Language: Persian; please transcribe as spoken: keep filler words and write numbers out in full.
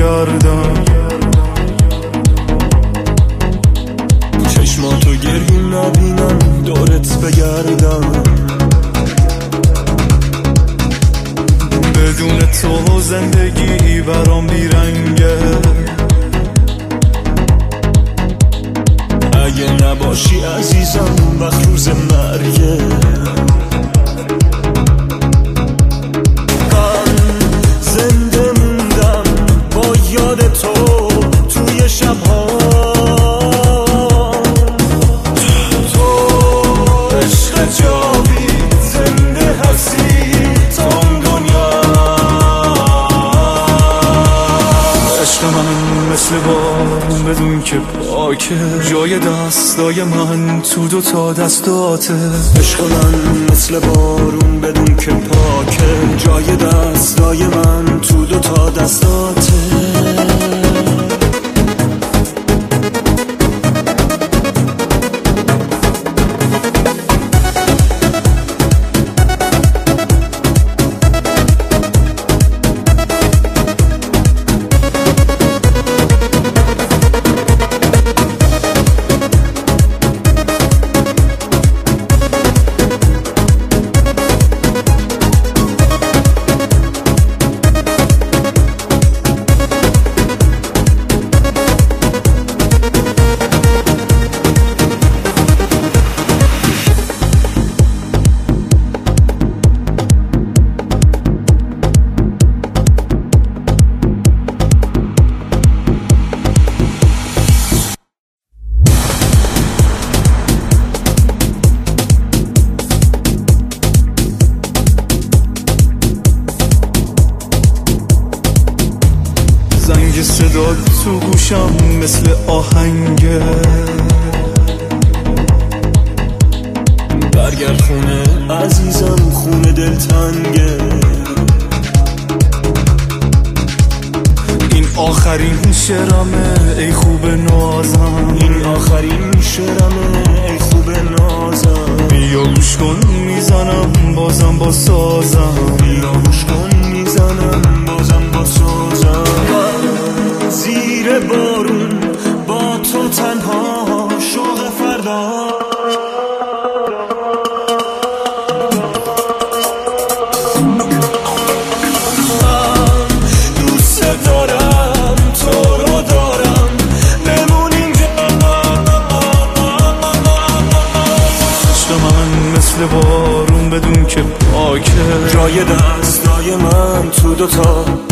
گردم، چشماتو گریون نبینم دورت بگردم. بدون تو زندگی برام بیرنگه، اگه نباشی عزیزم وقت روز مرگه. من زنده موندم با یاد تو توی شبها، تو عشق جاوید زنده هستی تا اون دنیا. عشق من مثل بارون بدون که پاکه، جای دستای من تو دو تا دستاته. عشق من مثل بارون بدون که پاکه، جای دستای من تو دو تا دستاته. زنگ صدا تو گوشم مثل آهنگه، برگرد خونه عزیزم خونه دلتنگه. این آخرین شعرمه ای خوب نازم، این آخرین شعرمه ای خوب نازم. بیا گوش کن میزنم بازم با سازم، بیا گوش کن میزنم بازم با سازم. زیر بارون با تو تنها شوق فردا، من دوست دارم تو رو دارم بمون اینجا. عشق من مثل بارون بدون که پاکه، جای دستای من تو دوتا